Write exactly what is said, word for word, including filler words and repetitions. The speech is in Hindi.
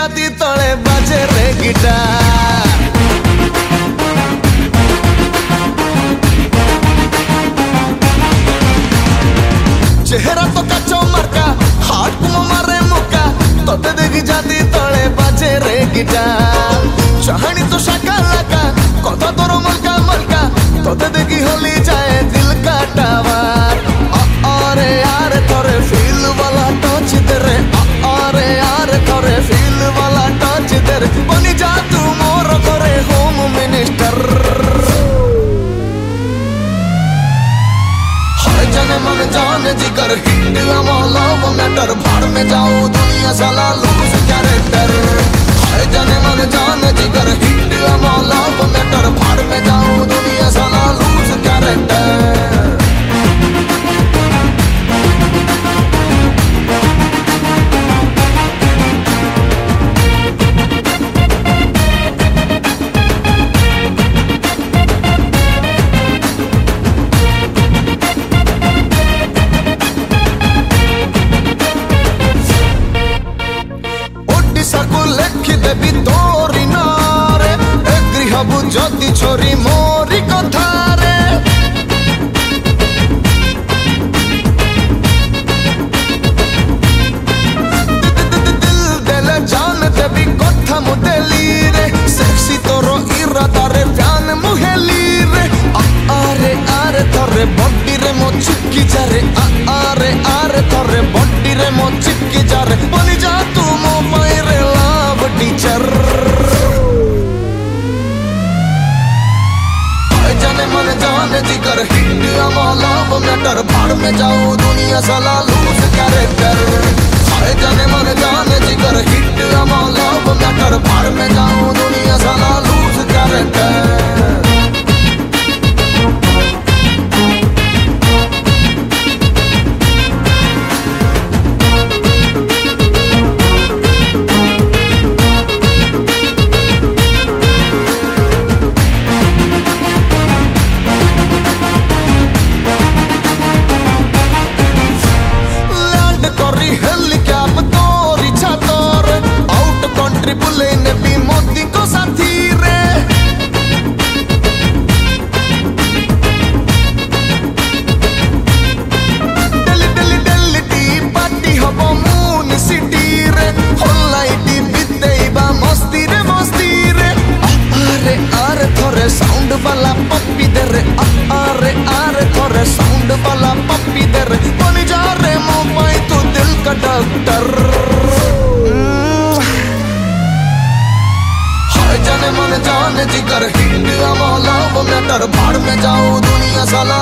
जाती तले बाजे रे गिटार। चेहरा तो काचो मार्का हाट को मारे मुका तोते देखी जाती तले बाजे रे गिटार। चाहनी तो शाका लाका कथा तोरो मलका मलका तोते देखी होली जाए दिल का टावर। अरे यार थोड़े फील वाला टच दे रे, अरे यार थोड़े फील वाला टच दे रे, बनी जा तू मोर करे होम मिनिस्टर। हर जने मन जाने जिगर हिट लव मैटर, भाड़ में जाओ दुनिया साला लूज कैरेक्टर। हर जने मन जाने जिगर हिट लव मैटर, भाड़ में जाओ दुनिया साला लूज कैरेक्टर। लेखि देवी तोरी नारे गृहबु जदि छोरी मोरी कथारे। दिल देले जान देवी कथा मुदेली रे, सेक्सी तोरो इरादा रे फैन मुहेली रे। आरे आरे थोरे बॉडी रे मो चिपकी जा रे, आरे आरे थोरे बॉडी रे मो चिपकी जा रे, बनी जा तू मो पाई रे टीचर। जाने मन जाने जिगर हिट लव मैटर, भाड़ में जाओ दुनिया साला लूज कैरेक्टर। जाने मन जाने जिगर हिट लव मैटर, भाड़ में जाओ दुनिया साला लूज कैरेक्टर। हेलिकॉप तोरी छातर आउट कंट्री बुले ने भी मोदी को साथी रे। दिल्ली दिल्ली दिल्ली टी पार्टी हबो मून सिटी रे, होलाइटी बितेइबा मस्ती रे मस्ती रे। अरे अरे थोरे साउंड वाला पप्पी दे रे, अरे अरे थोरे साउंड वाला पप्पी दे रे, बनी जा रे मोबाइल तू दिल का डॉक्टर। हर जाने मन जाने जिगर हिट लव मैटर, भाड़ में जाओ दुनिया साला